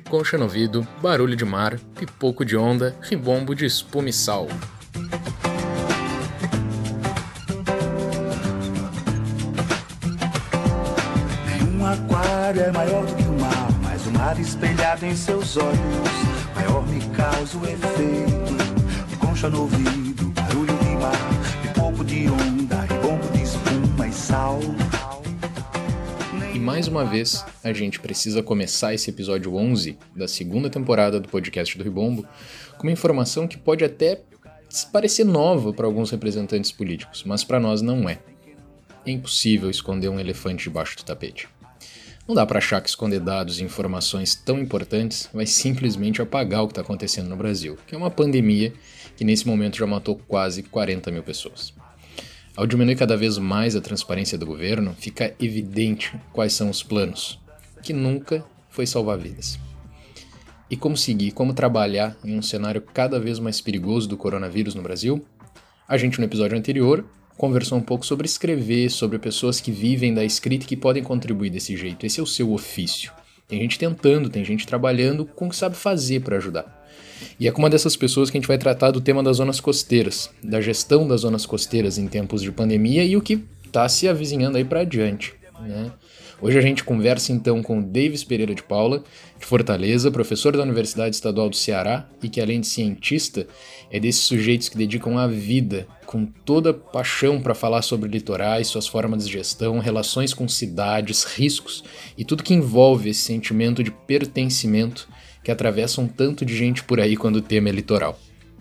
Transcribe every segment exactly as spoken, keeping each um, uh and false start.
concha no ouvido, barulho de mar, pipoco de onda, ribombo de espuma e sal. Um aquário é maior do que o mar, mas o mar espelhado em seus olhos maior me causa o efeito. Concha no ouvido, barulho de mar, pipoco de onda, ribombo de espuma e sal. E mais uma vez, a gente precisa começar esse episódio onze da segunda temporada do podcast do Ribombo com uma informação que pode até parecer nova para alguns representantes políticos, mas para nós não é. É impossível esconder um elefante debaixo do tapete. Não dá para achar que esconder dados e informações tão importantes vai simplesmente apagar o que está acontecendo no Brasil, que é uma pandemia que nesse momento já matou quase quarenta mil pessoas. Ao diminuir cada vez mais a transparência do governo, fica evidente quais são os planos, que nunca foi salvar vidas. E como seguir, como trabalhar em um cenário cada vez mais perigoso do coronavírus no Brasil? A gente no episódio anterior conversou um pouco sobre escrever, sobre pessoas que vivem da escrita e que podem contribuir desse jeito. Esse é o seu ofício. Tem gente tentando, tem gente trabalhando com o que sabe fazer para ajudar. E é com uma dessas pessoas que a gente vai tratar do tema das zonas costeiras, da gestão das zonas costeiras em tempos de pandemia e o que está se avizinhando aí para adiante, né? Hoje a gente conversa então com o Davis Pereira de Paula, de Fortaleza, professor da Universidade Estadual do Ceará e que além de cientista, é desses sujeitos que dedicam a vida com toda paixão para falar sobre litorais, suas formas de gestão, relações com cidades, riscos e tudo que envolve esse sentimento de pertencimento que atravessa um tanto de gente por aí quando o tema é litoral.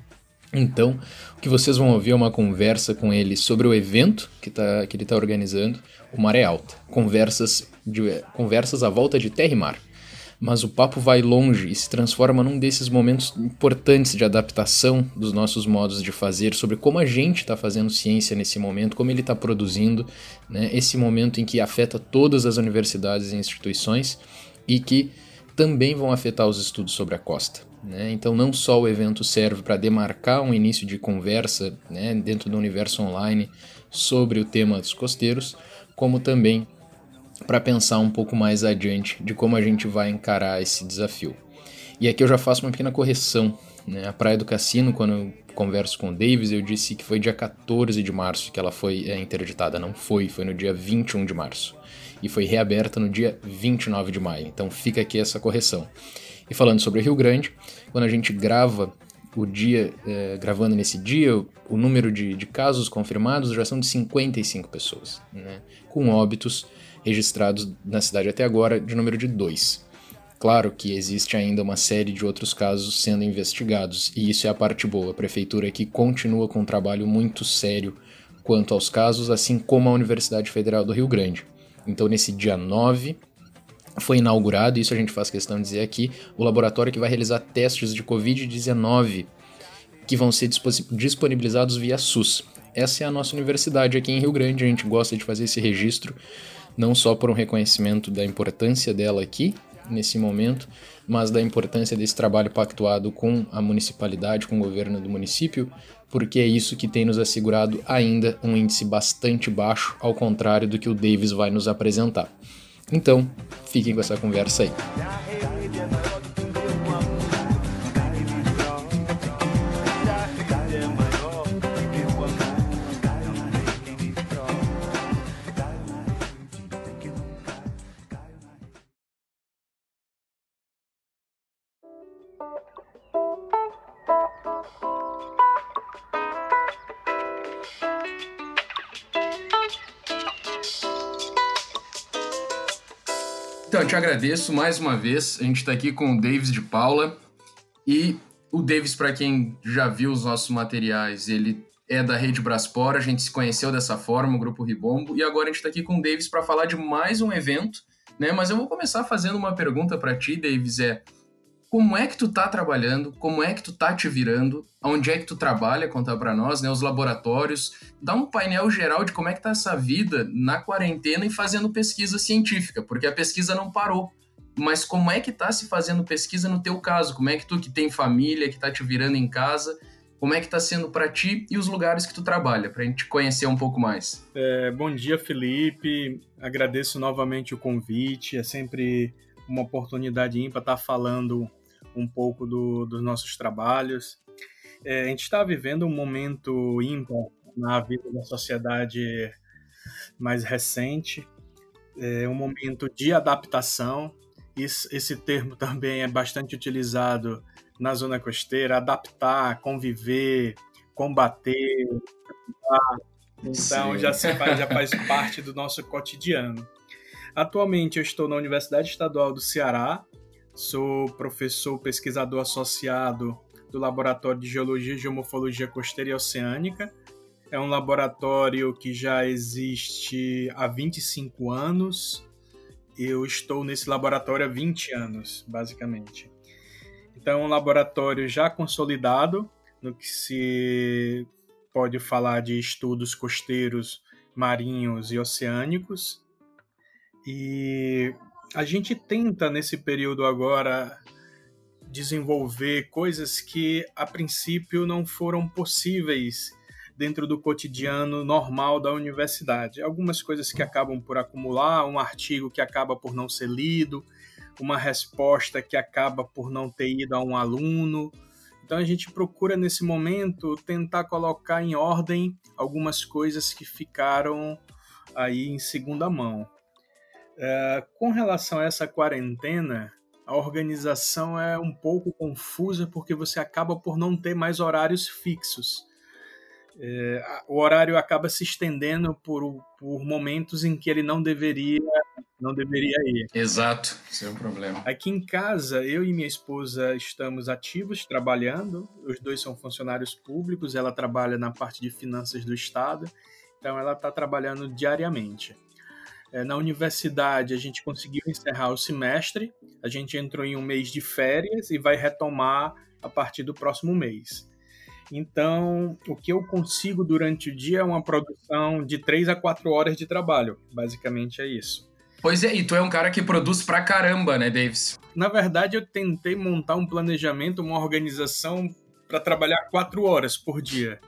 Então, o que vocês vão ouvir é uma conversa com ele sobre o evento que, tá, que ele está organizando, o Maré Alta, conversas, de, conversas à volta de terra e mar. Mas o papo vai longe e se transforma num desses momentos importantes de adaptação dos nossos modos de fazer, sobre como a gente está fazendo ciência nesse momento, como ele está produzindo, né, esse momento em que afeta todas as universidades e instituições e que também vão afetar os estudos sobre a costa. Né? Então não só o evento serve para demarcar um início de conversa, né, dentro do universo online sobre o tema dos costeiros, como também para pensar um pouco mais adiante de como a gente vai encarar esse desafio. E aqui eu já faço uma pequena correção. Né? A Praia do Cassino, quando eu converso com o Davis, eu disse que foi dia quatorze de março que ela foi é, interditada. Não foi, foi no dia vinte e um de março. E foi reaberta no dia vinte e nove de maio. Então fica aqui essa correção. E falando sobre Rio Grande, quando a gente grava o dia, é, gravando nesse dia, o, o número de, de casos confirmados já são de cinquenta e cinco pessoas, né? Com óbitos registrados na cidade até agora de número de dois. Claro que existe ainda uma série de outros casos sendo investigados, e isso é a parte boa. A prefeitura aqui continua com um trabalho muito sério quanto aos casos, assim como a Universidade Federal do Rio Grande. Então, nesse dia nove, foi inaugurado, isso a gente faz questão de dizer aqui, o laboratório que vai realizar testes de covid dezenove, que vão ser disponibilizados via SUS. Essa é a nossa universidade aqui em Rio Grande, a gente gosta de fazer esse registro, não só por um reconhecimento da importância dela aqui, nesse momento, mas da importância desse trabalho pactuado com a municipalidade, com o governo do município, porque é isso que tem nos assegurado ainda um índice bastante baixo, ao contrário do que o Davis vai nos apresentar. Então, fiquem com essa conversa aí. Então, eu te agradeço mais uma vez. A gente está aqui com o Davis de Paula. E o Davis, para quem já viu os nossos materiais, ele é da Rede Braspor. A gente se conheceu dessa forma, o Grupo Ribombo. E agora a gente está aqui com o Davis para falar de mais um evento, né? Mas eu vou começar fazendo uma pergunta para ti, Davis. É, como é que tu tá trabalhando? Como é que tu tá te virando? Onde é que tu trabalha? Contar para nós, né? Os laboratórios. Dá um painel geral de como é que tá essa vida na quarentena e fazendo pesquisa científica, porque a pesquisa não parou. Mas como é que tá se fazendo pesquisa no teu caso? Como é que tu que tem família, que tá te virando em casa, como é que tá sendo para ti e os lugares que tu trabalha, pra gente conhecer um pouco mais? É, bom dia, Felipe. Agradeço novamente o convite. É sempre uma oportunidade ímpar estar falando um pouco do, dos nossos trabalhos. É, a gente está vivendo um momento ímpar na vida da sociedade mais recente, é um momento de adaptação. Isso, esse termo também é bastante utilizado na zona costeira, adaptar, conviver, combater, então já, se faz, já faz parte do nosso cotidiano. Atualmente eu estou na Universidade Estadual do Ceará, sou professor pesquisador associado do Laboratório de Geologia e Geomorfologia Costeira e Oceânica. É um laboratório que já existe há vinte e cinco anos. Eu estou nesse laboratório há vinte anos, basicamente. Então, é um laboratório já consolidado, no que se pode falar de estudos costeiros, marinhos e oceânicos. E a gente tenta, nesse período agora, desenvolver coisas que, a princípio, não foram possíveis dentro do cotidiano normal da universidade. Algumas coisas que acabam por acumular, um artigo que acaba por não ser lido, uma resposta que acaba por não ter ido a um aluno. Então a gente procura, nesse momento, tentar colocar em ordem algumas coisas que ficaram aí em segunda mão. É, com relação a essa quarentena, a organização é um pouco confusa porque você acaba por não ter mais horários fixos. É, o horário acaba se estendendo por, por momentos em que ele não deveria, não deveria ir. Exato, esse é o problema. Aqui em casa, eu e minha esposa estamos ativos, trabalhando. Os dois são funcionários públicos, ela trabalha na parte de finanças do Estado, então ela está trabalhando diariamente. É, na universidade, a gente conseguiu encerrar o semestre, a gente entrou em um mês de férias e vai retomar a partir do próximo mês. Então, o que eu consigo durante o dia é uma produção de três a quatro horas de trabalho. Basicamente é isso. Pois é, e tu é um cara que produz pra caramba, né, Davis? Na verdade, eu tentei montar um planejamento, uma organização para trabalhar quatro horas por dia.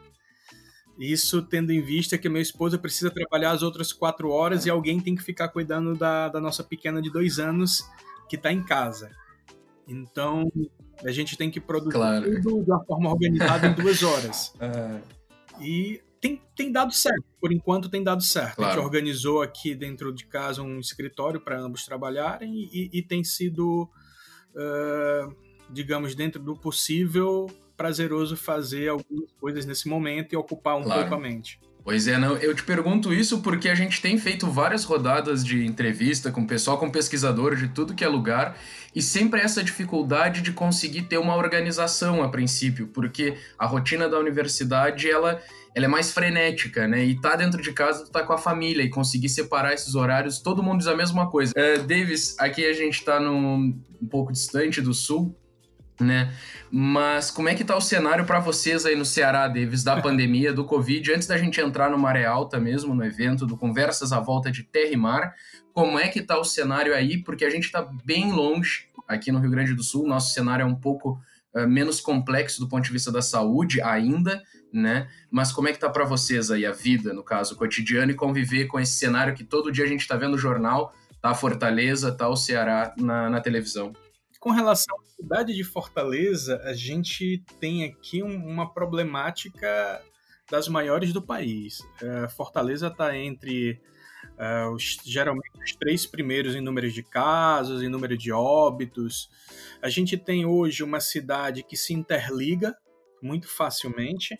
Isso tendo em vista que a minha esposa precisa trabalhar as outras quatro horas e alguém tem que ficar cuidando da, da nossa pequena de dois anos que está em casa. Então, a gente tem que produzir claro. tudo de uma forma organizada em duas horas. Uh... E tem, tem dado certo. Por enquanto, tem dado certo. Claro. A gente organizou aqui dentro de casa um escritório para ambos trabalharem e, e tem sido, uh, digamos, dentro do possível, prazeroso fazer algumas coisas nesse momento e ocupar um claro. pouco a mente. Pois é, não, eu te pergunto isso porque a gente tem feito várias rodadas de entrevista com o pessoal, com pesquisadores de tudo que é lugar, e sempre essa dificuldade de conseguir ter uma organização a princípio, porque a rotina da universidade, ela, ela é mais frenética, né? E tá dentro de casa, tu tá com a família, e conseguir separar esses horários, todo mundo diz a mesma coisa. Uh, Davis, aqui a gente tá num, um pouco distante do sul, né? Mas como é que tá o cenário para vocês aí no Ceará, Davis, da pandemia, do Covid, antes da gente entrar no Maré Alta mesmo, no evento do Conversas à Volta de Terra e Mar, como é que tá o cenário aí? Porque a gente tá bem longe aqui no Rio Grande do Sul, nosso cenário é um pouco uh, menos complexo do ponto de vista da saúde ainda, né? Mas como é que tá para vocês aí a vida, no caso, cotidiano, e conviver com esse cenário que todo dia a gente tá vendo no jornal, tá a Fortaleza, tá o Ceará na, na televisão? Com relação à cidade de Fortaleza, a gente tem aqui um, uma problemática das maiores do país. Uh, Fortaleza está entre uh, os, geralmente os três primeiros em número de casos, em número de óbitos. A gente tem hoje uma cidade que se interliga muito facilmente.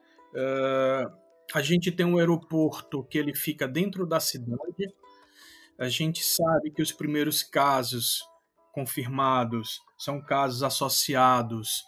Uh, a gente tem um aeroporto que ele fica dentro da cidade. A gente sabe que os primeiros casos confirmados são casos associados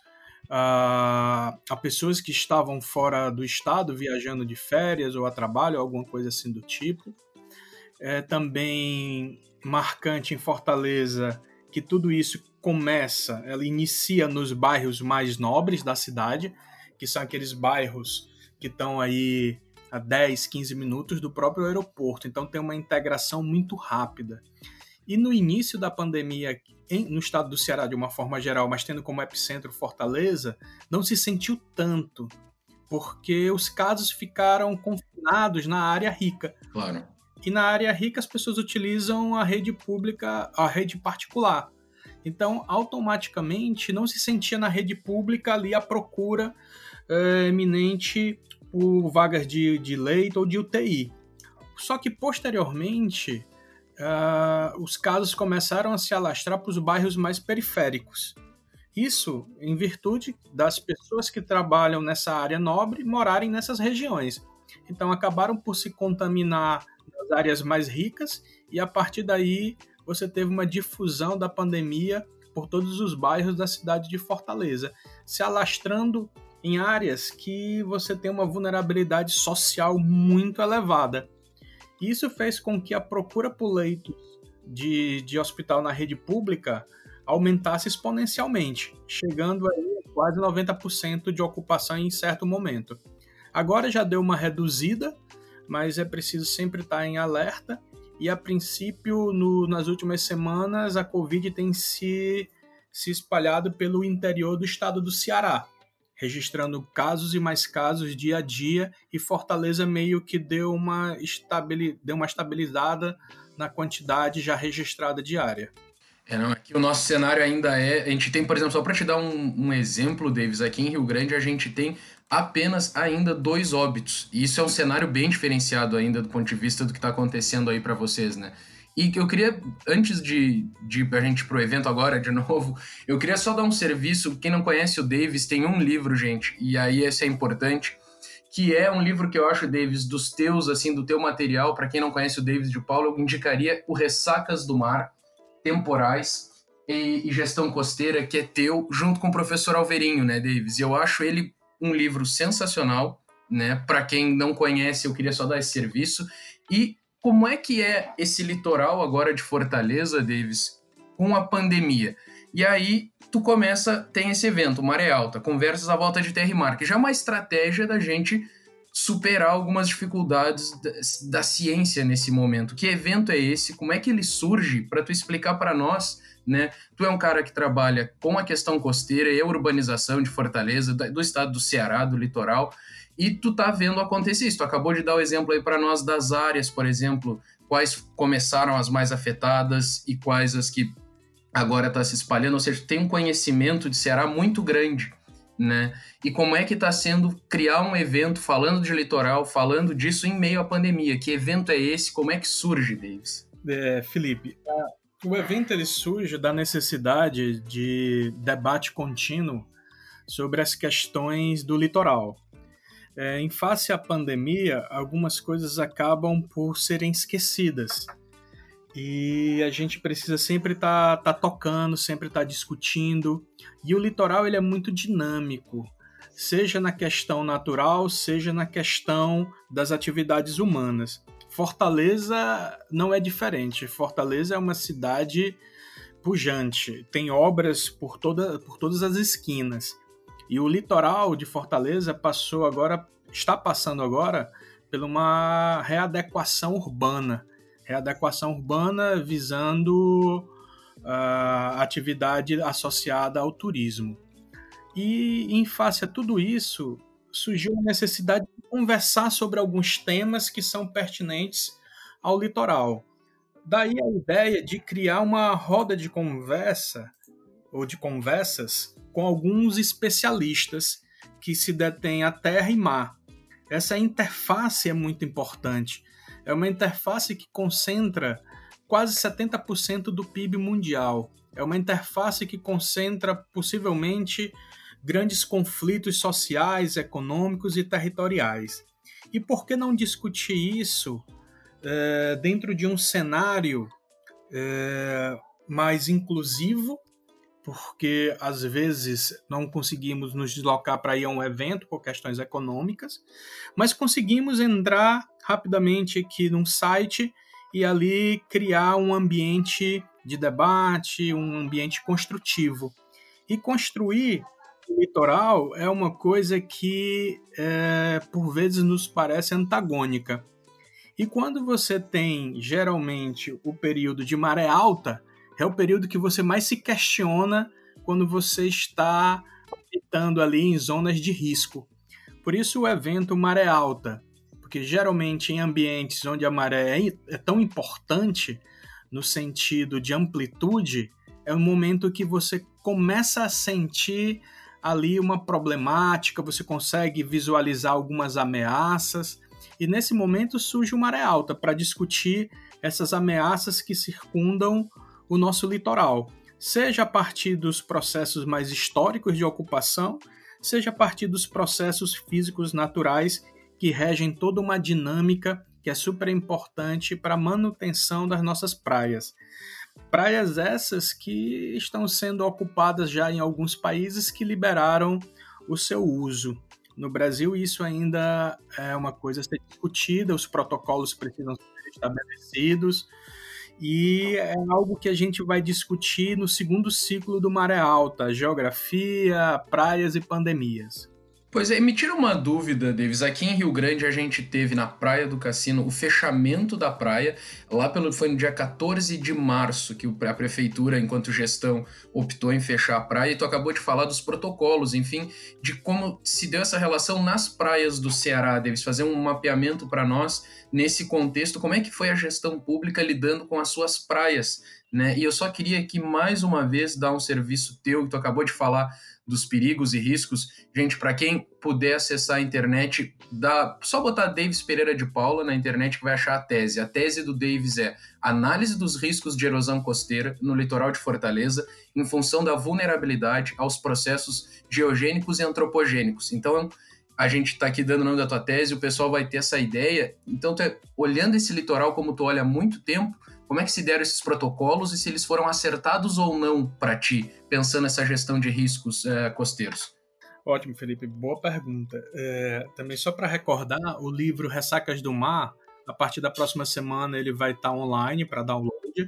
a, a pessoas que estavam fora do estado, viajando de férias ou a trabalho, alguma coisa assim do tipo. É também marcante em Fortaleza que tudo isso começa, ela inicia nos bairros mais nobres da cidade, que são aqueles bairros que estão aí a dez, quinze minutos do próprio aeroporto. Então tem uma integração muito rápida. E no início da pandemia, em, no estado do Ceará de uma forma geral, mas tendo como epicentro Fortaleza, não se sentiu tanto, porque os casos ficaram confinados na área rica. Claro. E na área rica as pessoas utilizam a rede pública, a rede particular. Então, automaticamente, não se sentia na rede pública ali a procura é, eminente por vagas de, de leito ou de U T I. Só que, posteriormente, uh, os casos começaram a se alastrar para os bairros mais periféricos. Isso em virtude das pessoas que trabalham nessa área nobre morarem nessas regiões. Então, acabaram por se contaminar nas áreas mais ricas e, a partir daí, você teve uma difusão da pandemia por todos os bairros da cidade de Fortaleza, se alastrando em áreas que você tem uma vulnerabilidade social muito elevada. Isso fez com que a procura por leitos de, de hospital na rede pública aumentasse exponencialmente, chegando aí a quase noventa por cento de ocupação em certo momento. Agora já deu uma reduzida, mas é preciso sempre estar em alerta, e a princípio, no, nas últimas semanas, a Covid tem se, se espalhado pelo interior do estado do Ceará, registrando casos e mais casos dia a dia, e Fortaleza meio que deu uma, estabili- deu uma estabilizada na quantidade já registrada diária. É, não, aqui o nosso cenário ainda é... A gente tem, por exemplo, só para te dar um, um exemplo, Davis, aqui em Rio Grande a gente tem apenas ainda dois óbitos. E isso é um cenário bem diferenciado ainda do ponto de vista do que está acontecendo aí para vocês, né? E eu queria, antes de, de a gente ir pro evento agora, de novo, eu queria só dar um serviço. Quem não conhece o Davis, tem um livro, gente, e aí esse é importante, que é um livro que eu acho, Davis, dos teus, assim, do teu material. Para quem não conhece o Davis de Paulo, eu indicaria o Ressacas do Mar, Temporais e, e Gestão Costeira, que é teu, junto com o professor Alverinho, né, Davis? E eu acho ele um livro sensacional, né? Para quem não conhece, eu queria só dar esse serviço. E como é que é esse litoral agora de Fortaleza, Davis, com a pandemia? E aí tu começa, tem esse evento, Maré Alta, Conversas à Volta de Terra e Mar, que já é uma estratégia da gente superar algumas dificuldades da, da ciência nesse momento. Que evento é esse? Como é que ele surge? Para tu explicar para nós, né? Tu é um cara que trabalha com a questão costeira e a urbanização de Fortaleza, do estado do Ceará, do litoral, e tu tá vendo acontecer isso. Tu acabou de dar o exemplo aí para nós das áreas, por exemplo, quais começaram as mais afetadas e quais as que agora tá se espalhando, ou seja, tem um conhecimento de Ceará muito grande, né? E como é que está sendo criar um evento falando de litoral, falando disso em meio à pandemia? Que evento é esse? Como é que surge, Davis? É, Felipe, o evento ele surge da necessidade de debate contínuo sobre as questões do litoral. É, em face à pandemia, algumas coisas acabam por serem esquecidas. E a gente precisa sempre estar tá, tá tocando, sempre estar tá discutindo. E o litoral ele é muito dinâmico, seja na questão natural, seja na questão das atividades humanas. Fortaleza não é diferente. Fortaleza é uma cidade pujante, tem obras por, toda, por todas as esquinas. E o litoral de Fortaleza passou agora, está passando agora, por uma readequação urbana. Readequação urbana visando a uh, atividade associada ao turismo. E, em face a tudo isso, surgiu a necessidade de conversar sobre alguns temas que são pertinentes ao litoral. Daí a ideia de criar uma roda de conversa, ou de conversas, com alguns especialistas que se detêm a terra e mar. Essa interface é muito importante. É uma interface que concentra quase setenta por cento do P I B mundial. É uma interface que concentra, possivelmente, grandes conflitos sociais, econômicos e territoriais. E por que não discutir isso é, dentro de um cenário é, mais inclusivo? Porque, às vezes, não conseguimos nos deslocar para ir a um evento por questões econômicas, mas conseguimos entrar rapidamente aqui num site e ali criar um ambiente de debate, um ambiente construtivo. E construir o litoral é uma coisa que, é, por vezes, nos parece antagônica. E quando você tem, geralmente, o período de maré alta, é o período que você mais se questiona quando você está habitando ali em zonas de risco. Por isso o evento Maré Alta, porque geralmente em ambientes onde a maré é tão importante no sentido de amplitude, é um momento que você começa a sentir ali uma problemática, você consegue visualizar algumas ameaças, e nesse momento surge o Maré Alta para discutir essas ameaças que circundam o nosso litoral, seja a partir dos processos mais históricos de ocupação, seja a partir dos processos físicos naturais que regem toda uma dinâmica que é super importante para a manutenção das nossas praias. Praias essas que estão sendo ocupadas já em alguns países que liberaram o seu uso. No Brasil, isso ainda é uma coisa a ser discutida, os protocolos precisam ser estabelecidos, e é algo que a gente vai discutir no segundo ciclo do Maré Alta, geografia, praias e pandemias. Pois é, me tira uma dúvida, Davis. Aqui em Rio Grande a gente teve na Praia do Cassino o fechamento da praia, lá pelo, foi no dia quatorze de março que a prefeitura, enquanto gestão, optou em fechar a praia, e tu acabou de falar dos protocolos, enfim, de como se deu essa relação nas praias do Ceará, Davis, fazer um mapeamento para nós nesse contexto, como é que foi a gestão pública lidando com as suas praias, né? E eu só queria aqui mais uma vez dar um serviço teu, que tu acabou de falar dos perigos e riscos. Gente, para quem puder acessar a internet, dá só botar Davis Pereira de Paula na internet que vai achar a tese. A tese do Davis é análise dos riscos de erosão costeira no litoral de Fortaleza em função da vulnerabilidade aos processos geogênicos e antropogênicos. Então, a gente está aqui dando o nome da tua tese, o pessoal vai ter essa ideia. Então, tu é, olhando esse litoral como tu olha há muito tempo, como é que se deram esses protocolos e se eles foram acertados ou não para ti, pensando nessa gestão de riscos é, costeiros? Ótimo, Felipe. Boa pergunta. É, também só para recordar, o livro Ressacas do Mar, a partir da próxima semana ele vai estar online para download.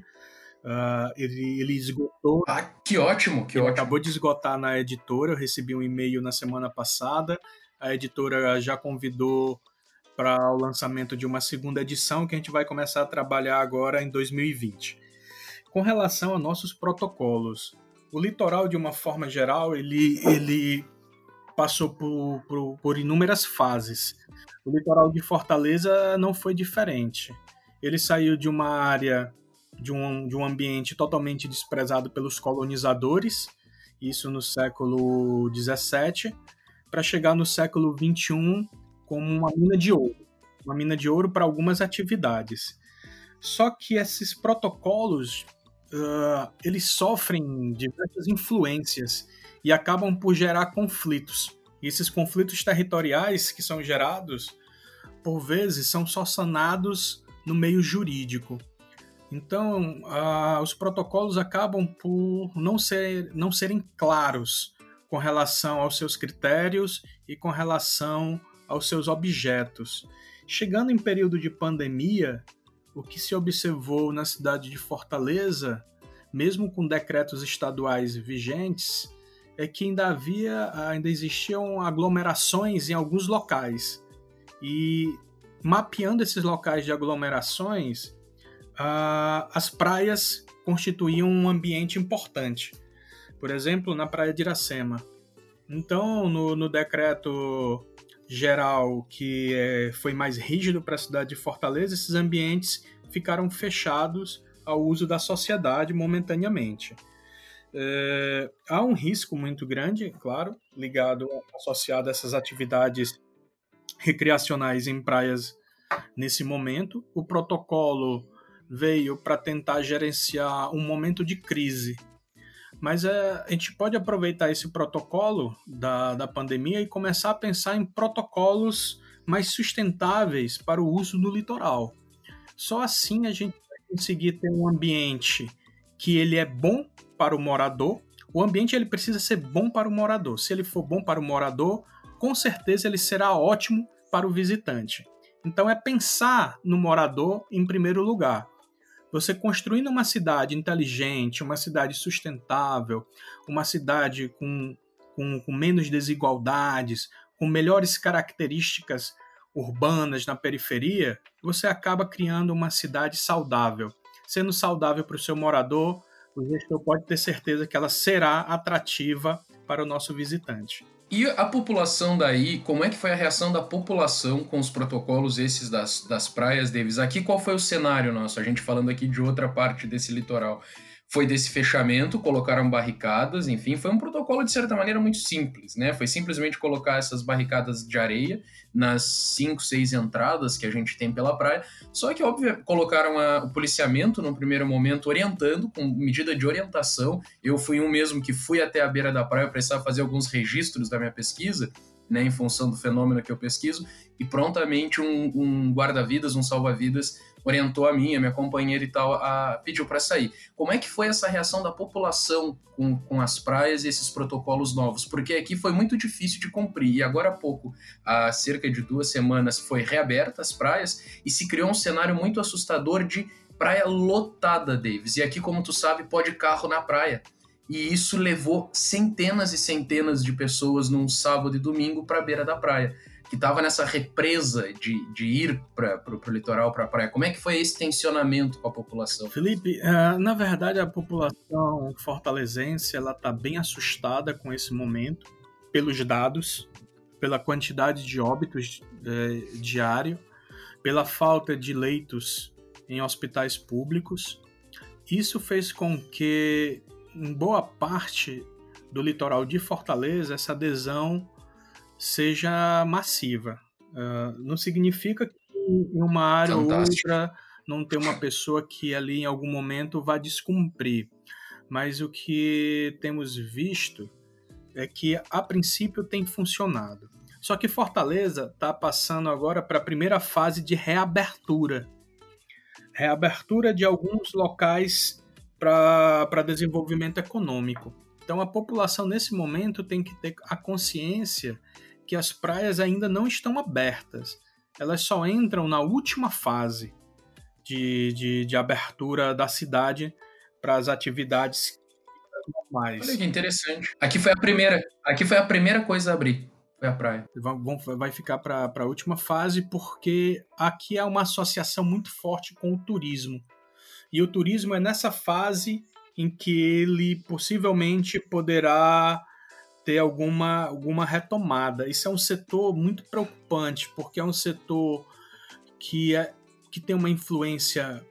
Uh, ele, ele esgotou... Ah, que ótimo, que ele ótimo. Acabou de esgotar na editora, eu recebi um e-mail na semana passada. A editora já convidou para o lançamento de uma segunda edição que a gente vai começar a trabalhar agora em dois mil e vinte. Com relação a nossos protocolos, o litoral, de uma forma geral, ele, ele passou por, por, por inúmeras fases. O litoral de Fortaleza não foi diferente. Ele saiu de uma área, de um, de um ambiente totalmente desprezado pelos colonizadores, isso no século dezessete, para chegar no século vinte e um como uma mina de ouro, uma mina de ouro para algumas atividades. Só que esses protocolos, uh, eles sofrem diversas influências e acabam por gerar conflitos. E esses conflitos territoriais que são gerados, por vezes, são só sanados no meio jurídico. Então, uh, os protocolos acabam por não, ser, não serem claros com relação aos seus critérios e com relação aos seus objetos. Chegando em período de pandemia, o que se observou na cidade de Fortaleza, mesmo com decretos estaduais vigentes, é que ainda havia, ainda existiam aglomerações em alguns locais. E mapeando esses locais de aglomerações, ah, as praias constituíam um ambiente importante. Por exemplo, na praia de Iracema. Então, no, no decreto geral que é, foi mais rígido para a cidade de Fortaleza, esses ambientes ficaram fechados ao uso da sociedade momentaneamente. É, há um risco muito grande, claro, ligado, associado a essas atividades recreacionais em praias nesse momento. O protocolo veio para tentar gerenciar um momento de crise, mas é, a gente pode aproveitar esse protocolo da, da pandemia e começar a pensar em protocolos mais sustentáveis para o uso do litoral. Só assim a gente vai conseguir ter um ambiente que ele é bom para o morador. O ambiente ele precisa ser bom para o morador. Se ele for bom para o morador, com certeza ele será ótimo para o visitante. Então é pensar no morador em primeiro lugar. Você construindo uma cidade inteligente, uma cidade sustentável, uma cidade com, com, com menos desigualdades, com melhores características urbanas na periferia, você acaba criando uma cidade saudável. Sendo saudável para o seu morador, o gestor pode ter certeza que ela será atrativa para o nosso visitante. E a população daí, como é que foi a reação da população com os protocolos esses das, das praias, Davis? Aqui qual foi o cenário nosso? A gente falando aqui de outra parte desse litoral. foi desse fechamento, colocaram barricadas, enfim, foi um protocolo de certa maneira muito simples, né? Foi simplesmente colocar essas barricadas de areia nas cinco, seis entradas que a gente tem pela praia, só que, óbvio, colocaram a, o policiamento no primeiro momento orientando, com medida de orientação. Eu fui um mesmo que fui até a beira da praia, eu precisava fazer alguns registros da minha pesquisa, né, em função do fenômeno que eu pesquiso, e prontamente um, um guarda-vidas, um salva-vidas, orientou a minha, minha companheira e tal, a, pediu para sair. Como é que foi essa reação da população com, com as praias e esses protocolos novos? Porque aqui foi muito difícil de cumprir, e agora há pouco, há cerca de duas semanas, foi reaberta as praias, e se criou um cenário muito assustador de praia lotada, Davis. E aqui, como tu sabe, pode carro na praia. E isso levou centenas e centenas de pessoas num sábado e domingo para a beira da praia, que estava nessa represa de, de ir para o litoral, para a praia. Como é que foi esse tensionamento com a população? Felipe, uh, na verdade a população fortalezense está bem assustada com esse momento, pelos dados, pela quantidade de óbitos uh, diário, pela falta de leitos em hospitais públicos. Isso fez com que em boa parte do litoral de Fortaleza essa adesão seja massiva. Uh, não significa que em uma área Fantástico. ou outra não tem uma pessoa que ali em algum momento vai descumprir. Mas o que temos visto é que a princípio tem funcionado. Só que Fortaleza está passando agora para a primeira fase de reabertura. Reabertura de alguns locais para desenvolvimento econômico. Então a população nesse momento tem que ter a consciência que as praias ainda não estão abertas. Elas só entram na última fase de, de, de abertura da cidade para as atividades normais. Olha que interessante. Aqui foi a primeira, aqui foi a primeira coisa a abrir. Foi a praia. Vai ficar para a última fase porque aqui há uma associação muito forte com o turismo. E o turismo é nessa fase em que ele possivelmente poderá ter alguma, alguma retomada. Isso é um setor muito preocupante, porque é um setor que, é, que tem uma influência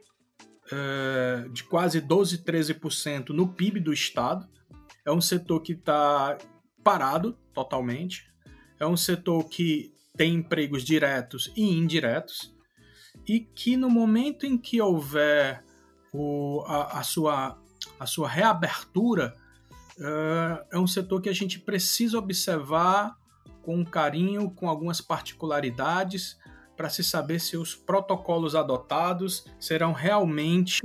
é, de quase doze, treze por cento no P I B do estado. É um setor que está parado totalmente. É um setor que tem empregos diretos e indiretos. E que no momento em que houver O, a, a, sua, a sua reabertura uh, é um setor que a gente precisa observar com carinho, com algumas particularidades, para se saber se os protocolos adotados serão realmente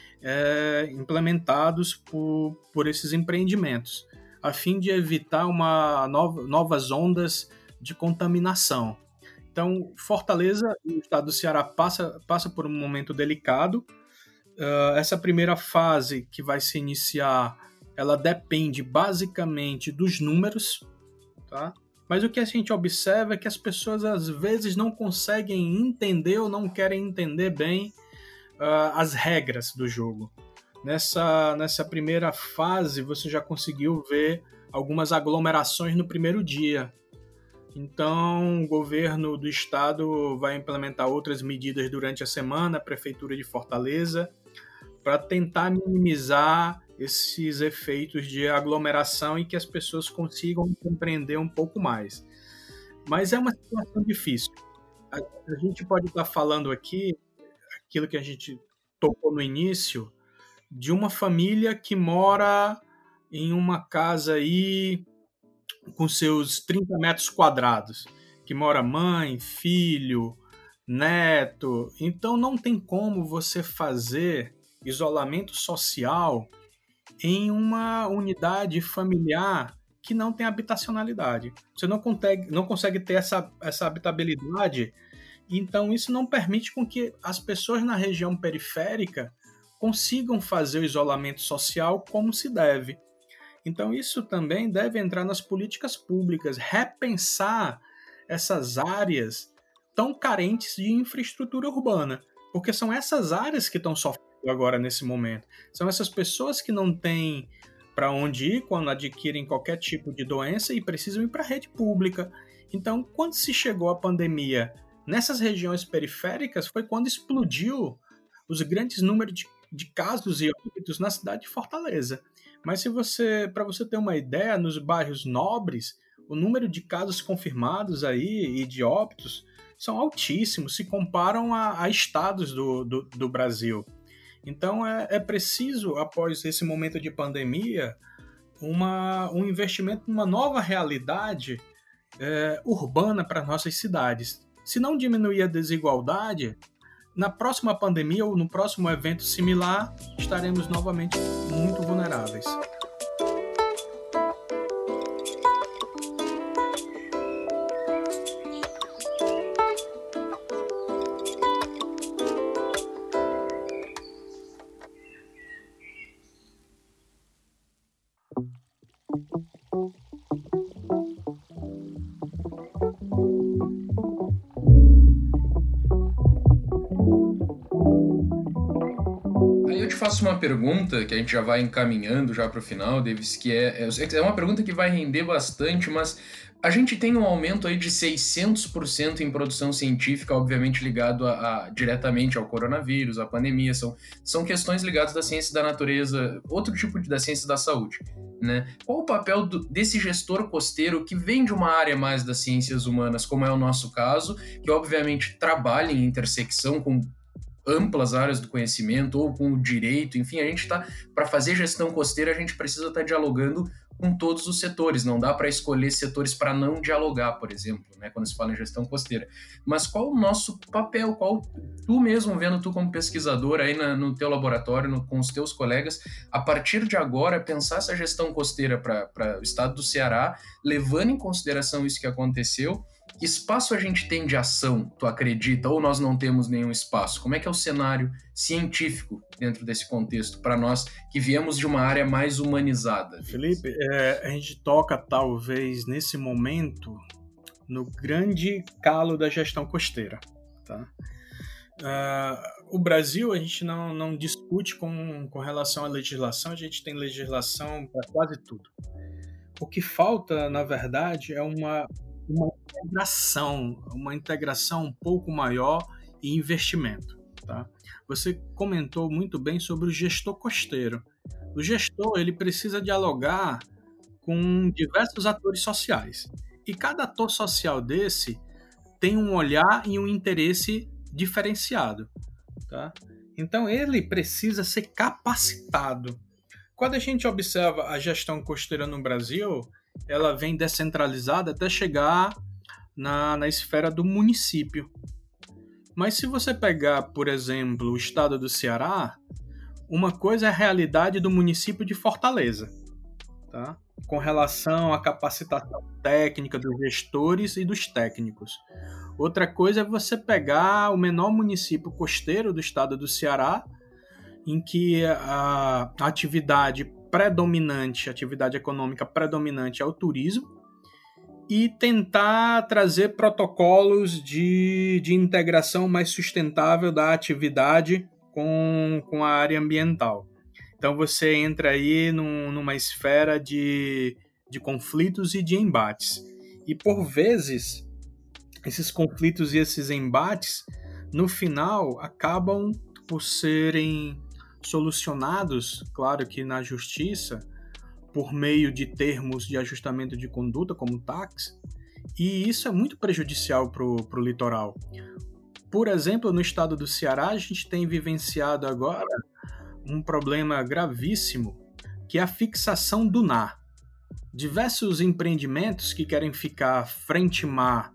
é, implementados por, por esses empreendimentos, a fim de evitar uma nova, novas ondas de contaminação. Então, Fortaleza e o estado do Ceará passa, passa por um momento delicado. Uh, essa primeira fase que vai se iniciar, ela depende basicamente dos números, tá? Mas o que a gente observa é que as pessoas às vezes não conseguem entender ou não querem entender bem uh, as regras do jogo. Nessa, nessa primeira fase, você já conseguiu ver algumas aglomerações no primeiro dia. Então, o governo do estado vai implementar outras medidas durante a semana, a Prefeitura de Fortaleza, para tentar minimizar esses efeitos de aglomeração e que as pessoas consigam compreender um pouco mais. Mas é uma situação difícil. A, a gente pode estar falando aqui, aquilo que a gente tocou no início, de uma família que mora em uma casa aí com seus trinta metros quadrados, que mora mãe, filho, neto. Então não tem como você fazer isolamento social em uma unidade familiar que não tem habitacionalidade. Você não consegue, não consegue ter essa, essa habitabilidade, então isso não permite com que as pessoas na região periférica consigam fazer o isolamento social como se deve. Então isso também deve entrar nas políticas públicas, repensar essas áreas tão carentes de infraestrutura urbana, porque são essas áreas que estão sofrendo agora nesse momento. São essas pessoas que não têm para onde ir quando adquirem qualquer tipo de doença e precisam ir para a rede pública. Então, quando se chegou a pandemia nessas regiões periféricas, foi quando explodiu os grandes números de de casos e óbitos na cidade de Fortaleza. Mas se você, para você ter uma ideia, nos bairros nobres, o número de casos confirmados aí e de óbitos são altíssimos, se comparam a, a estados do, do, do Brasil. Então é, é preciso, após esse momento de pandemia, uma, um investimento numa nova realidade é, urbana para nossas cidades. Se não diminuir a desigualdade, na próxima pandemia ou no próximo evento similar, estaremos novamente muito vulneráveis. Faço uma pergunta que a gente já vai encaminhando já para o final, Davis, que é, é uma pergunta que vai render bastante, mas a gente tem um aumento aí de seiscentos por cento em produção científica, obviamente ligado a, a, diretamente ao coronavírus, à pandemia, são, são questões ligadas da ciência da natureza, outro tipo de, da ciência da saúde, né? Qual o papel do, desse gestor costeiro que vem de uma área mais das ciências humanas, como é o nosso caso, que obviamente trabalha em intersecção com amplas áreas do conhecimento ou com o direito, enfim, a gente está, para fazer gestão costeira, a gente precisa estar tá dialogando com todos os setores, não dá para escolher setores para não dialogar, por exemplo, né, quando se fala em gestão costeira. Mas qual o nosso papel, qual tu mesmo vendo, tu como pesquisador aí na, no teu laboratório, no, com os teus colegas, a partir de agora, pensar essa gestão costeira para o estado do Ceará, levando em consideração isso que aconteceu. Que espaço a gente tem de ação, tu acredita, ou nós não temos nenhum espaço? Como é que é o cenário científico dentro desse contexto, para nós que viemos de uma área mais humanizada? Felipe, é, a gente toca talvez nesse momento no grande calo da gestão costeira. Tá? Uh, o Brasil, a gente não, não discute com, com relação à legislação, a gente tem legislação para quase tudo. O que falta, na verdade, é uma uma integração, uma integração um pouco maior e investimento. Tá? Você comentou muito bem sobre o gestor costeiro. O gestor ele precisa dialogar com diversos atores sociais. E cada ator social desse tem um olhar e um interesse diferenciado. Tá? Então ele precisa ser capacitado. Quando a gente observa a gestão costeira no Brasil, ela vem descentralizada até chegar na, na esfera do município. Mas se você pegar, por exemplo, o estado do Ceará, uma coisa é a realidade do município de Fortaleza, tá? Com relação à capacitação técnica dos gestores e dos técnicos. Outra coisa é você pegar o menor município costeiro do estado do Ceará, em que a, a atividade predominante, a atividade econômica predominante é o turismo, e tentar trazer protocolos de, de integração mais sustentável da atividade com, com a área ambiental. Então você entra aí num, numa esfera de, de conflitos e de embates. E por vezes, esses conflitos e esses embates, no final, acabam por serem solucionados, claro que na justiça, por meio de termos de ajustamento de conduta, como T A Cs, e isso é muito prejudicial para o litoral. Por exemplo, no estado do Ceará, a gente tem vivenciado agora um problema gravíssimo, que é a fixação do N A. Diversos empreendimentos que querem ficar frente-mar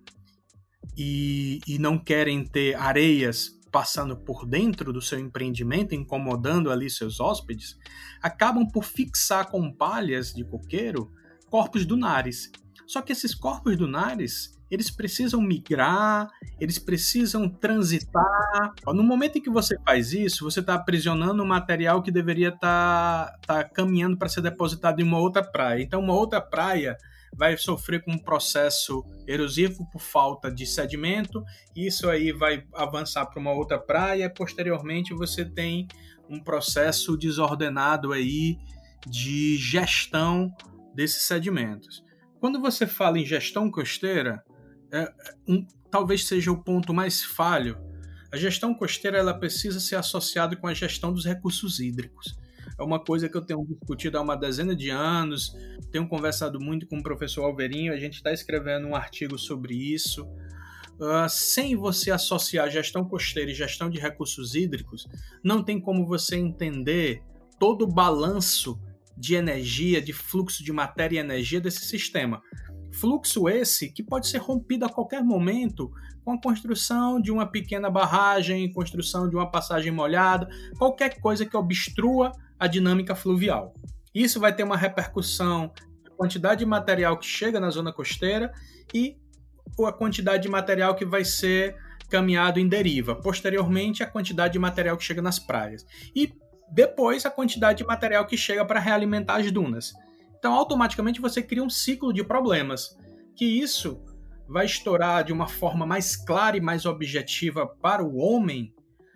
e, e não querem ter areias passando por dentro do seu empreendimento, incomodando ali seus hóspedes, acabam por fixar com palhas de coqueiro corpos dunares. Só que esses corpos dunares, eles precisam migrar, eles precisam transitar. No momento em que você faz isso, você está aprisionando um material que deveria estar tá, tá caminhando para ser depositado em uma outra praia. Então, uma outra praia vai sofrer com um processo erosivo por falta de sedimento, isso aí vai avançar para uma outra praia, posteriormente você tem um processo desordenado aí de gestão desses sedimentos. Quando você fala em gestão costeira, é, um, talvez seja o ponto mais falho, A gestão costeira ela precisa ser associada com a gestão dos recursos hídricos. É uma coisa que eu tenho discutido há uma dezena de anos, tenho conversado muito com o professor Alverinho, a gente está escrevendo um artigo sobre isso. Uh, sem você associar gestão costeira e gestão de recursos hídricos, não tem como você entender todo o balanço de energia, de fluxo de matéria e energia desse sistema. Fluxo esse que pode ser rompido a qualquer momento com a construção de uma pequena barragem, construção de uma passagem molhada, qualquer coisa que obstrua a dinâmica fluvial. Isso vai ter uma repercussão na quantidade de material que chega na zona costeira e a quantidade de material que vai ser caminhado em deriva. Posteriormente, a quantidade de material que chega nas praias. E depois, a quantidade de material que chega para realimentar as dunas. Então, automaticamente, você cria um ciclo de problemas, que isso vai estourar de uma forma mais clara e mais objetiva para o homem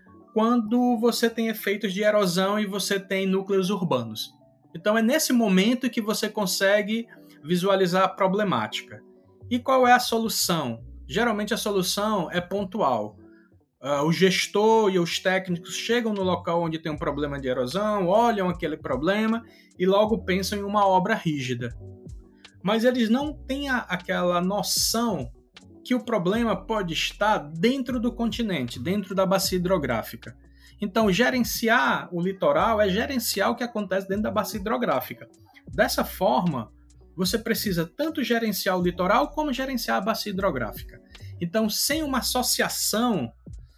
quando você tem efeitos de erosão e você tem núcleos urbanos. Então, é nesse momento que você consegue visualizar a problemática. E qual é a solução? Geralmente, a solução é pontual. Uh, o gestor e os técnicos chegam no local onde tem um problema de erosão, olham aquele problema e logo pensam em uma obra rígida. Mas eles não têm a, aquela noção que o problema pode estar dentro do continente, dentro da bacia hidrográfica. Então, gerenciar o litoral é gerenciar o que acontece dentro da bacia hidrográfica. Dessa forma, você precisa tanto gerenciar o litoral como gerenciar a bacia hidrográfica. Então, sem uma associação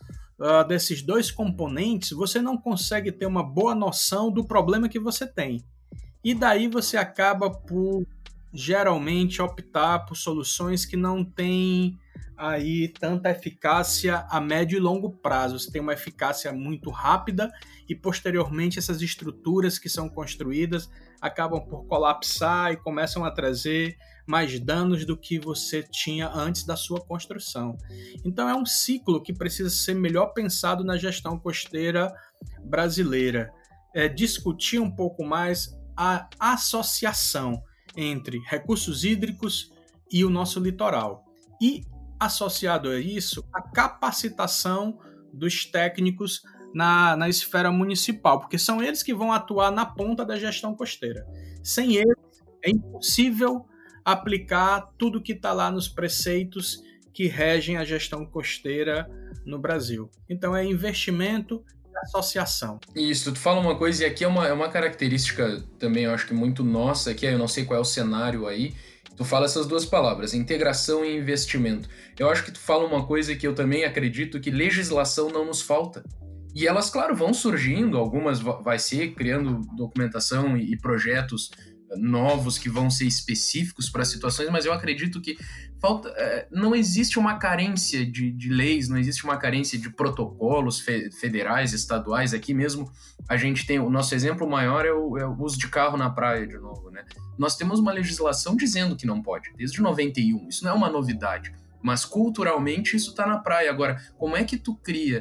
Uh, desses dois componentes, você não consegue ter uma boa noção do problema que você tem. E daí você acaba por, geralmente, optar por soluções que não têm aí tanta eficácia a médio e longo prazo. Você tem uma eficácia muito rápida e, posteriormente, essas estruturas que são construídas acabam por colapsar e começam a trazer mais danos do que você tinha antes da sua construção. Então é um ciclo que precisa ser melhor pensado na gestão costeira brasileira. É discutir um pouco mais a associação entre recursos hídricos e o nosso litoral. E, associado a isso, a capacitação dos técnicos na, na esfera municipal, porque são eles que vão atuar na ponta da gestão costeira. Sem eles, é impossível aplicar tudo que está lá nos preceitos que regem a gestão costeira no Brasil. Então, é investimento e associação. Isso, tu fala uma coisa, e aqui é uma, é uma característica também, eu acho que muito nossa, que eu não sei qual é o cenário aí, tu fala essas duas palavras, integração e investimento. Eu acho que tu fala uma coisa que eu também acredito, que legislação não nos falta. E elas, claro, vão surgindo, algumas vai ser criando documentação e, e projetos novos que vão ser específicos para situações, mas eu acredito que falta, é, não existe uma carência de, de leis, não existe uma carência de protocolos fe, federais, estaduais. Aqui mesmo a gente tem, o nosso exemplo maior é o, é o uso de carro na praia, de novo, né? Nós temos uma legislação dizendo que não pode, desde noventa e um, isso não é uma novidade, mas culturalmente isso está na praia. Agora, como é que tu cria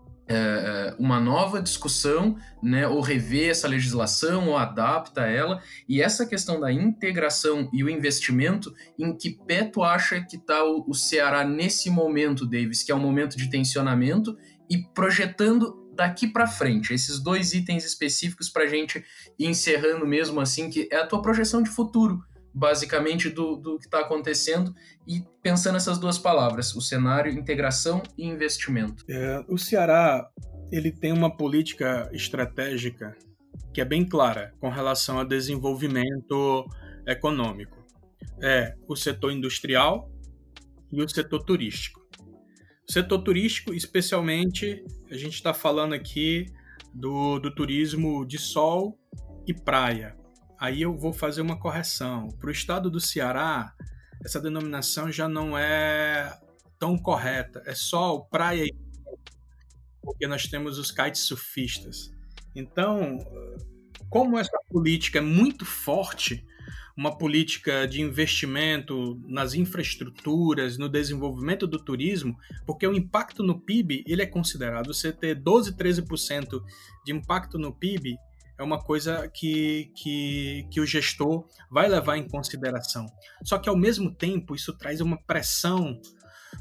É, uma nova discussão, né, ou rever essa legislação, ou adapta ela, e essa questão da integração e o investimento, em que pé tu acha que está o, o Ceará nesse momento, Davis, que é um momento de tensionamento, e projetando daqui para frente, esses dois itens específicos para a gente ir encerrando mesmo assim, que é a tua projeção de futuro, basicamente, do, do que está acontecendo, e pensando nessas duas palavras, o cenário, integração e investimento. É, o Ceará, ele tem uma política estratégica que é bem clara com relação ao desenvolvimento econômico. É o setor industrial e o setor turístico. O setor turístico, especialmente, a gente está falando aqui do, do turismo de sol e praia. Aí eu vou fazer uma correção. Para o estado do Ceará, essa denominação já não é tão correta. É só praia e porque nós temos os kitesurfistas. Então, como essa política é muito forte, uma política de investimento nas infraestruturas, no desenvolvimento do turismo, porque o impacto no P I B ele é considerado. Você ter doze, treze por cento de impacto no P I B é uma coisa que, que, que o gestor vai levar em consideração. Só que, ao mesmo tempo, isso traz uma pressão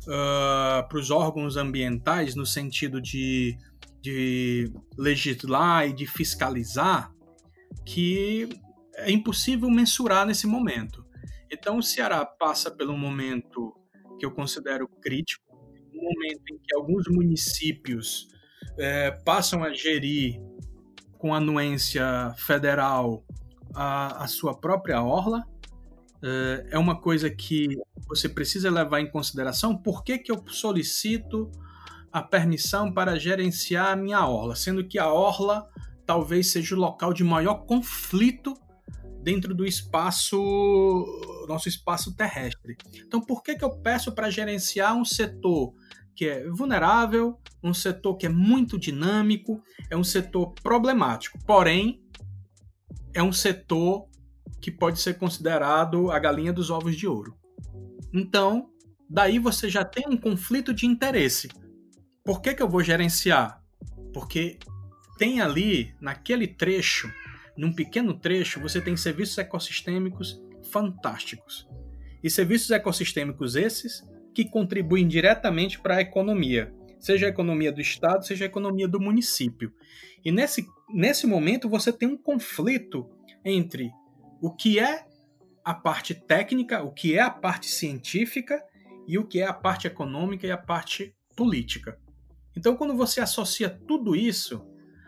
uh, para os órgãos ambientais, no sentido de, de legislar e de fiscalizar, que é impossível mensurar nesse momento. Então, o Ceará passa por um momento que eu considero crítico, um momento em que alguns municípios é, passam a gerir com anuência federal a, a sua própria orla. É, é uma coisa que você precisa levar em consideração. Por que que eu solicito a permissão para gerenciar a minha orla, sendo que a orla talvez seja o local de maior conflito dentro do espaço, nosso espaço terrestre. Então, por que que eu peço para gerenciar um setor que é vulnerável, um setor que é muito dinâmico, é um setor problemático, porém, é um setor que pode ser considerado a galinha dos ovos de ouro. Então, daí você já tem um conflito de interesse. Por que que eu vou gerenciar? Porque tem ali, naquele trecho, num pequeno trecho, você tem serviços ecossistêmicos fantásticos. E serviços ecossistêmicos esses que contribuem diretamente para a economia, seja a economia do estado, seja a economia do município. E nesse, nesse momento você tem um conflito entre o que é a parte técnica, o que é a parte científica e o que é a parte econômica e a parte política. Então, quando você associa tudo isso,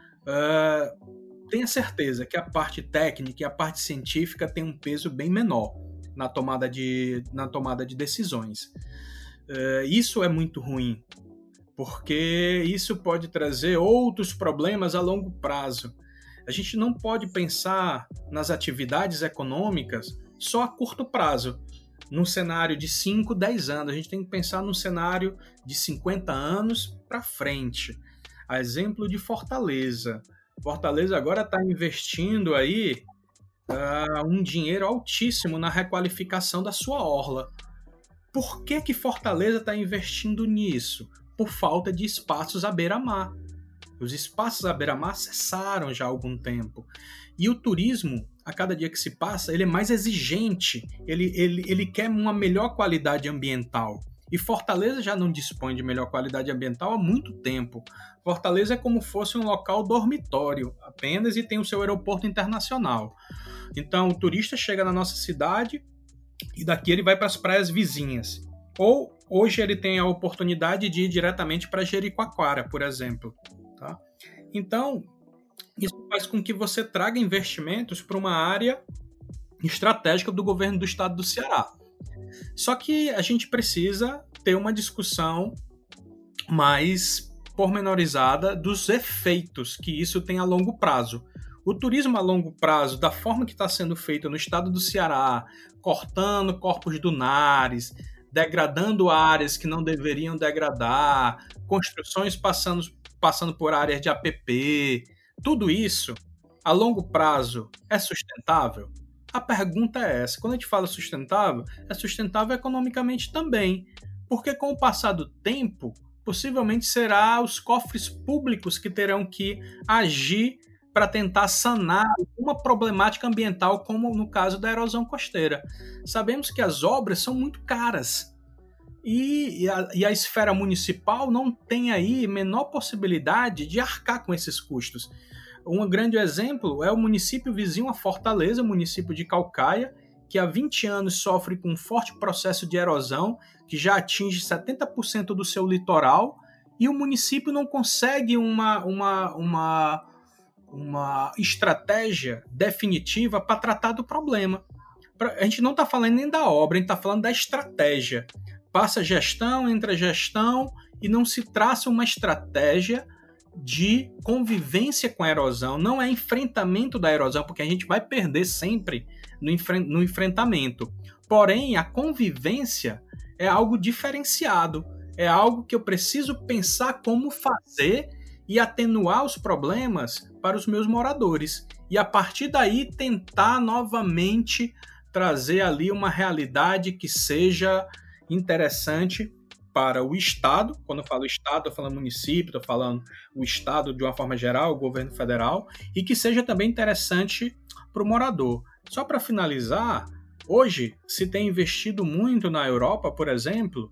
uh, tenha certeza que a parte técnica e a parte científica tem um peso bem menor na tomada de, na tomada de decisões. Uh, isso é muito ruim, porque isso pode trazer outros problemas a longo prazo. A gente não pode pensar nas atividades econômicas só a curto prazo, num cenário de cinco, dez anos. A gente tem que pensar num cenário de cinquenta anos para frente. A exemplo de Fortaleza. Fortaleza agora está investindo aí uh, um dinheiro altíssimo na requalificação da sua orla. Por que que Fortaleza está investindo nisso? Por falta de espaços à beira-mar. Os espaços à beira-mar cessaram já há algum tempo. E o turismo, a cada dia que se passa, ele é mais exigente. Ele, ele, ele quer uma melhor qualidade ambiental. E Fortaleza já não dispõe de melhor qualidade ambiental há muito tempo. Fortaleza é como fosse um local dormitório apenas e tem o seu aeroporto internacional. Então o turista chega na nossa cidade e daqui ele vai para as praias vizinhas. Ou hoje ele tem a oportunidade de ir diretamente para Jericoacoara, por exemplo. Tá? Então isso faz com que você traga investimentos para uma área estratégica do governo do estado do Ceará. Só que a gente precisa ter uma discussão mais pormenorizada dos efeitos que isso tem a longo prazo. O turismo a longo prazo, da forma que está sendo feito no estado do Ceará, cortando corpos dunares, degradando áreas que não deveriam degradar, construções passando, passando por áreas de A P P, tudo isso, a longo prazo, é sustentável? A pergunta é essa. Quando a gente fala sustentável, é sustentável economicamente também, porque com o passar do tempo, possivelmente será os cofres públicos que terão que agir para tentar sanar uma problemática ambiental, como no caso da erosão costeira. Sabemos que as obras são muito caras e, e, a, e a esfera municipal não tem aí menor possibilidade de arcar com esses custos. Um grande exemplo é o município vizinho a Fortaleza, o município de Caucaia, que há vinte anos sofre com um forte processo de erosão, que já atinge setenta por cento do seu litoral, e o município não consegue uma, uma, uma, uma estratégia definitiva para tratar do problema. A gente não está falando nem da obra, a gente está falando da estratégia. Passa gestão, entra gestão, e não se traça uma estratégia de convivência com a erosão. Não é enfrentamento da erosão, porque a gente vai perder sempre no, enfren- no enfrentamento. Porém, a convivência é algo diferenciado, é algo que eu preciso pensar como fazer e atenuar os problemas para os meus moradores. E a partir daí tentar novamente trazer ali uma realidade que seja interessante para o Estado. Quando eu falo Estado, estou falando município, estou falando o Estado de uma forma geral, o governo federal, e que seja também interessante para o morador. Só para finalizar, hoje se tem investido muito na Europa, por exemplo,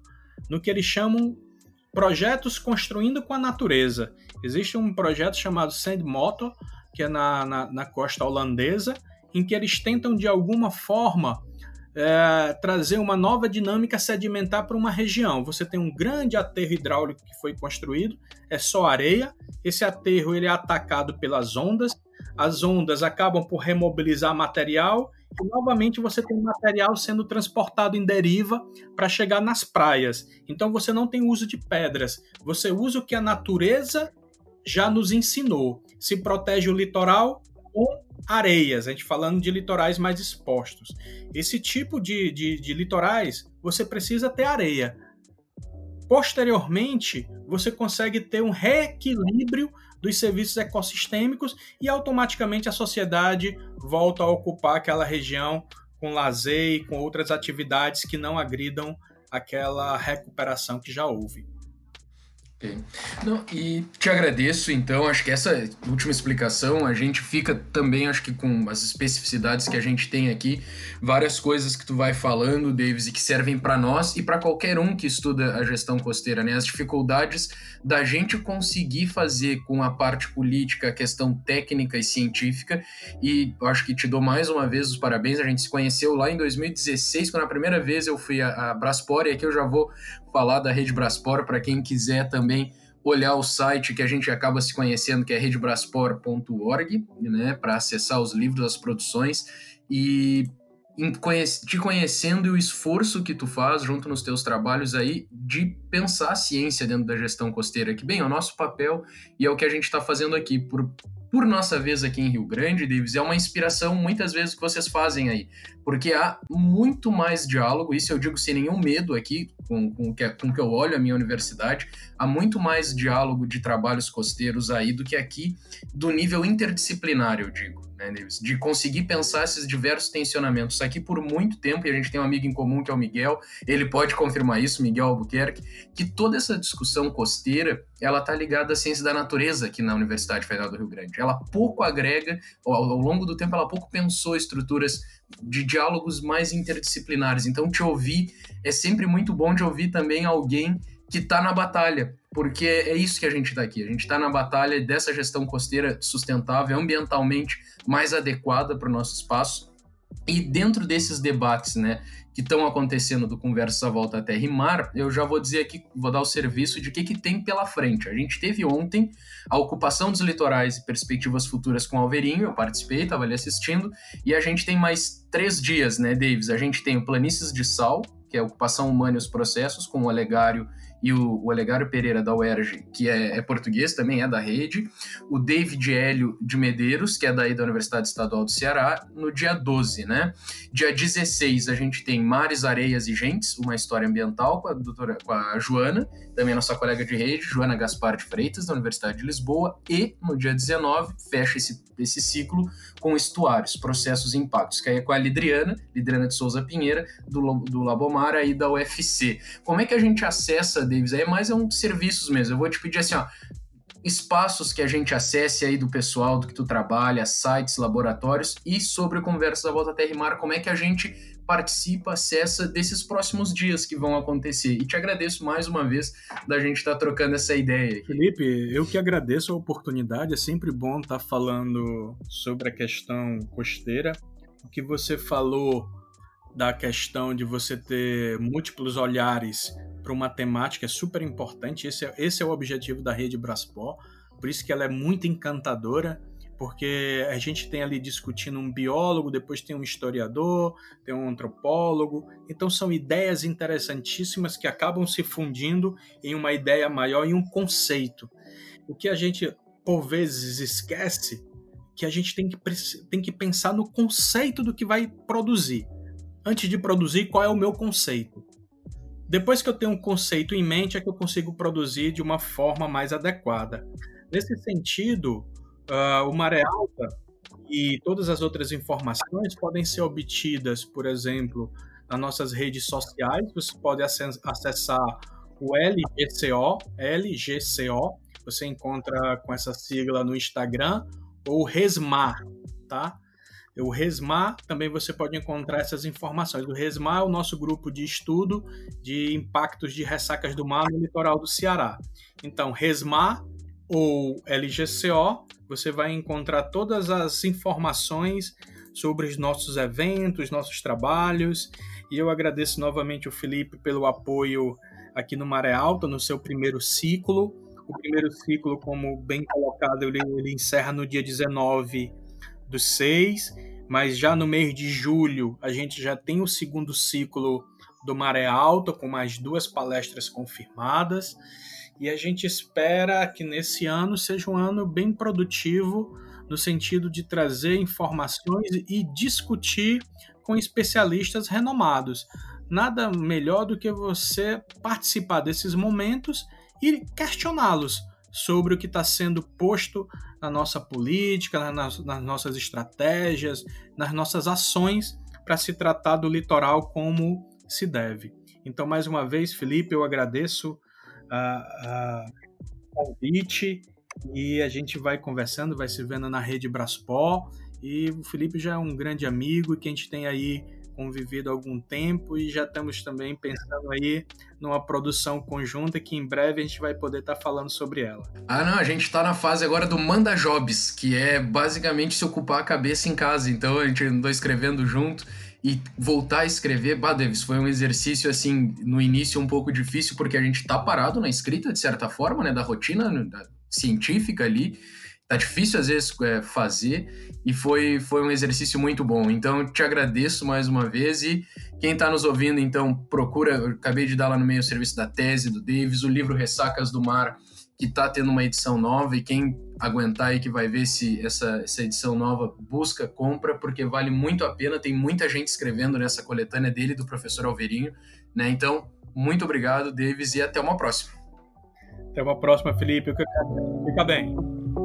no que eles chamam projetos construindo com a natureza. Existe um projeto chamado Sandmotor, que é na, na, na costa holandesa, em que eles tentam, de alguma forma, é, trazer uma nova dinâmica sedimentar para uma região. Você tem um grande aterro hidráulico que foi construído, é só areia. Esse aterro ele é atacado pelas ondas, as ondas acabam por remobilizar material, e novamente você tem material sendo transportado em deriva para chegar nas praias. Então você não tem uso de pedras, você usa o que a natureza já nos ensinou. Se protege o litoral com areias, a gente falando de litorais mais expostos. Esse tipo de, de, de litorais, você precisa ter areia. Posteriormente, você consegue ter um reequilíbrio dos serviços ecossistêmicos e automaticamente a sociedade volta a ocupar aquela região com lazer e com outras atividades que não agridam aquela recuperação que já houve. Okay. Não, e te agradeço, então, acho que essa última explicação, a gente fica também, acho que com as especificidades que a gente tem aqui, várias coisas que tu vai falando, Davis, e que servem para nós e para qualquer um que estuda a gestão costeira, né? As dificuldades da gente conseguir fazer com a parte política, a questão técnica e científica, e eu acho que te dou mais uma vez os parabéns. A gente se conheceu lá em dois mil e dezesseis, quando a primeira vez eu fui a, a Braspor, e aqui eu já vou falar da Rede Braspor para quem quiser também olhar o site que a gente acaba se conhecendo, que é rede braspor ponto org, né, para acessar os livros, as produções, e te conhecendo e o esforço que tu faz junto nos teus trabalhos aí de pensar a ciência dentro da gestão costeira, que bem, é o nosso papel e é o que a gente está fazendo aqui. Por, por nossa vez aqui em Rio Grande, Davis, é uma inspiração muitas vezes que vocês fazem aí, porque há muito mais diálogo, isso eu digo sem nenhum medo aqui, com, com, que, com que eu olho a minha universidade, há muito mais diálogo de trabalhos costeiros aí do que aqui, do nível interdisciplinar, eu digo, né, Davis? De conseguir pensar esses diversos tensionamentos. Aqui por muito tempo, e a gente tem um amigo em comum que é o Miguel, ele pode confirmar isso, Miguel Albuquerque, que toda essa discussão costeira, ela está ligada à ciência da natureza aqui na Universidade Federal do Rio Grande. Ela pouco agrega, ao, ao longo do tempo, ela pouco pensou estruturas de diálogos mais interdisciplinares. Então, te ouvir é sempre muito bom de ouvir também alguém que está na batalha, porque é isso que a gente está aqui. A gente está na batalha dessa gestão costeira sustentável, ambientalmente mais adequada para o nosso espaço. E dentro desses debates, né, que estão acontecendo do Conversas à Volta à Terra e Mar, eu já vou dizer aqui, vou dar o serviço de o que, que tem pela frente. A gente teve ontem a ocupação dos litorais e perspectivas futuras com Alverinho, eu participei, estava ali assistindo, e a gente tem mais três dias, né, Davis? A gente tem o Planícies de Sal, que é a ocupação humana e os processos, com o Olegário e o, o Olegário Pereira da U E R J, que é, é português, também é da rede, o David Hélio de Medeiros, que é daí da Universidade Estadual do Ceará, no dia doze, né? Dia dezesseis a gente tem Mares, Areias e Gentes, uma história ambiental com a, doutora, com a Joana, também nossa colega de rede, Joana Gaspar de Freitas, da Universidade de Lisboa, e no dia dezenove fecha esse, esse ciclo com estuários, processos e impactos, que aí é com a Lidriana, Lidriana de Souza Pinheira, do, do Labomar, aí da U F C. Como é que a gente acessa, Davis? Aí mais é um serviços mesmo. Eu vou te pedir assim, ó, espaços que a gente acesse aí do pessoal, do que tu trabalha, sites, laboratórios, e sobre o Conversas à Volta à Terra e Mar, como é que a gente participa, acessa desses próximos dias que vão acontecer. E te agradeço mais uma vez da gente estar tá trocando essa ideia aqui. Felipe, eu que agradeço a oportunidade, é sempre bom estar tá falando sobre a questão costeira. O que você falou da questão de você ter múltiplos olhares para uma temática é super importante. Esse é, esse é o objetivo da Rede Braspor, por isso que ela é muito encantadora, porque a gente tem ali discutindo um biólogo, depois tem um historiador, tem um antropólogo, então são ideias interessantíssimas que acabam se fundindo em uma ideia maior e um conceito. O que a gente, por vezes, esquece, que a gente tem que, tem que pensar no conceito do que vai produzir. Antes de produzir, qual é o meu conceito? Depois que eu tenho um conceito em mente, é que eu consigo produzir de uma forma mais adequada. Nesse sentido, uh, o Maré Alta e todas as outras informações podem ser obtidas, por exemplo, nas nossas redes sociais. Você pode acessar o L G C O, L G C O, você encontra com essa sigla no Instagram, ou Resmar, tá? O RESMAR, também você pode encontrar essas informações. O RESMAR é o nosso grupo de estudo de impactos de ressacas do mar no litoral do Ceará. Então, RESMAR ou L G C O, você vai encontrar todas as informações sobre os nossos eventos, nossos trabalhos. E eu agradeço novamente o Felipe pelo apoio aqui no Maré Alta, no seu primeiro ciclo. O primeiro ciclo, como bem colocado, ele, ele encerra no dia dezenove do seis, mas já no mês de julho a gente já tem o segundo ciclo do Maré Alta, com mais duas palestras confirmadas, e a gente espera que nesse ano seja um ano bem produtivo, no sentido de trazer informações e discutir com especialistas renomados. Nada melhor do que você participar desses momentos e questioná-los sobre o que está sendo posto na nossa política, nas, nas nossas estratégias, nas nossas ações para se tratar do litoral como se deve. Então, mais uma vez, Felipe, eu agradeço o convite e a gente vai conversando, vai se vendo na rede Braspó, e o Felipe já é um grande amigo que a gente tem aí convivido há algum tempo e já estamos também pensando aí numa produção conjunta que em breve a gente vai poder estar tá falando sobre ela. Ah, não, a gente está na fase agora do Manda Jobs, que é basicamente se ocupar a cabeça em casa. Então a gente andou escrevendo junto e voltar a escrever. Bah, Davis, foi um exercício, assim, no início um pouco difícil, porque a gente tá parado na escrita, de certa forma, né, da rotina da científica ali. Tá difícil, às vezes, é, fazer, e foi, foi um exercício muito bom. Então, te agradeço mais uma vez, e quem está nos ouvindo, então, procura, eu acabei de dar lá no meio o serviço da tese do Davis, o livro Ressacas do Mar, que está tendo uma edição nova, e quem aguentar aí que vai ver se essa, essa edição nova, busca, compra, porque vale muito a pena, tem muita gente escrevendo nessa coletânea dele, do professor Alverinho, né? Então, muito obrigado, Davis, e até uma próxima. Até uma próxima, Felipe. Fica bem.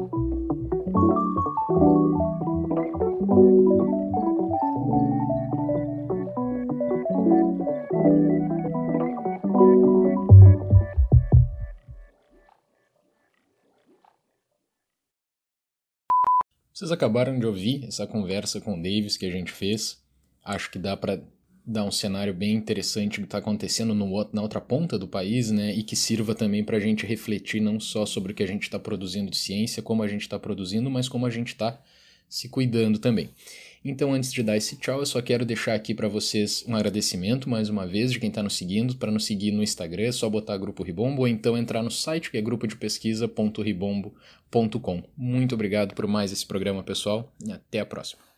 Vocês acabaram de ouvir essa conversa com o Davis que a gente fez. Acho que dá para dar um cenário bem interessante do que está acontecendo no, na outra ponta do país, né? E que sirva também para a gente refletir não só sobre o que a gente está produzindo de ciência, como a gente está produzindo, mas como a gente está se cuidando também. Então, antes de dar esse tchau, eu só quero deixar aqui para vocês um agradecimento, mais uma vez, de quem está nos seguindo. Para nos seguir no Instagram, é só botar Grupo Ribombo, ou então entrar no site, que é grupo de pesquisa ponto ribombo ponto com. Muito obrigado por mais esse programa, pessoal, e até a próxima.